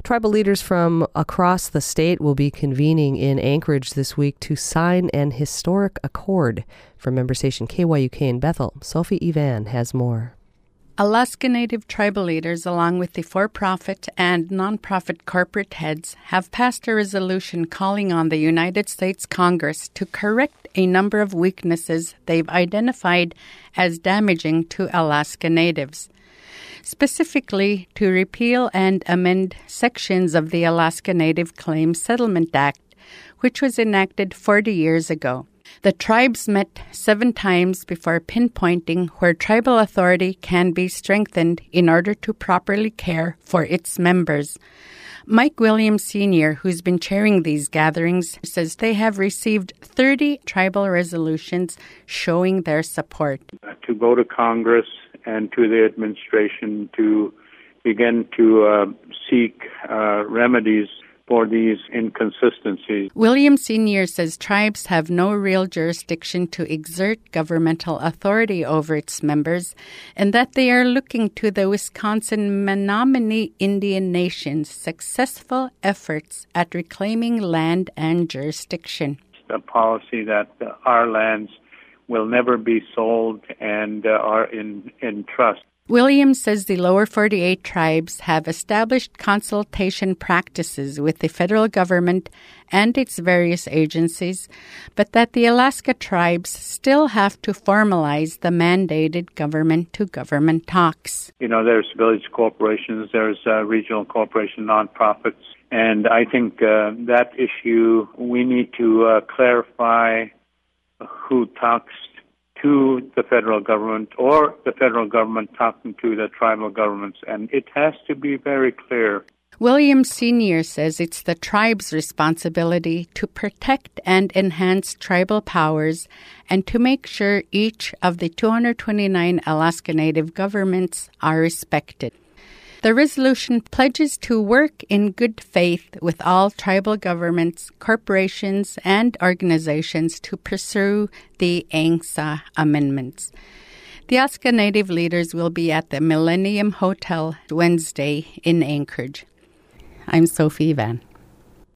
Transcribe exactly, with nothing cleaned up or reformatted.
Tribal leaders from across the state will be convening in Anchorage this week to sign an historic accord. From member station K Y U K in Bethel, Sophie Ivan has more. Alaska Native tribal leaders, along with the for-profit and non-profit corporate heads, have passed a resolution calling on the United States Congress to correct a number of weaknesses they've identified as damaging to Alaska Natives. Specifically, to repeal and amend sections of the Alaska Native Claims Settlement Act, which was enacted forty years ago. The tribes met seven times before pinpointing where tribal authority can be strengthened in order to properly care for its members. Mike Williams Senior, who's been chairing these gatherings, says they have received thirty tribal resolutions showing their support. To go to Congress and to the administration to begin to uh, seek uh, remedies for these inconsistencies. William Senior says tribes have no real jurisdiction to exert governmental authority over its members, and that they are looking to the Wisconsin Menominee Indian Nation's successful efforts at reclaiming land and jurisdiction. A policy that uh, our lands will never be sold and uh, are in, in trust. Williams says the lower forty-eight tribes have established consultation practices with the federal government and its various agencies, but that the Alaska tribes still have to formalize the mandated government-to-government talks. You know, there's village corporations, there's uh, regional corporation nonprofits, and I think uh, that issue, we need to uh, clarify who talks to the federal government or the federal government talking to the tribal governments, and it has to be very clear. Williams Senior says it's the tribe's responsibility to protect and enhance tribal powers and to make sure each of the two hundred twenty-nine Alaska Native governments are respected. The resolution pledges to work in good faith with all tribal governments, corporations, and organizations to pursue the A N C S A amendments. The Alaska Native leaders will be at the Millennium Hotel Wednesday in Anchorage. I'm Sophie Van.